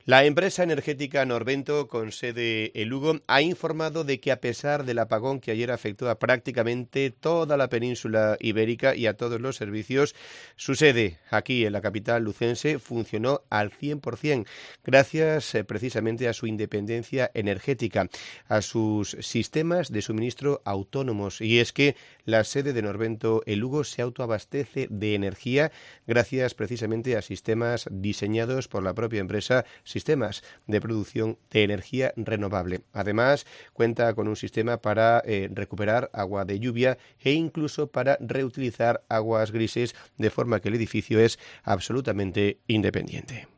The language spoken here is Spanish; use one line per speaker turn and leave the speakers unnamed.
La empresa energética Norvento, con sede en Lugo, ha informado de que a pesar del apagón que ayer afectó a prácticamente toda la península ibérica y a todos los servicios, su sede aquí en la capital lucense funcionó al 100%, gracias precisamente a su independencia energética, a sus sistemas de suministro autónomos. Y es que la sede de Norvento en Lugo se autoabastece de energía gracias precisamente a sistemas diseñados por la propia empresa, sistemas de producción de energía renovable. Además, cuenta con un sistema para recuperar agua de lluvia e incluso para reutilizar aguas grises, de forma que el edificio es absolutamente independiente.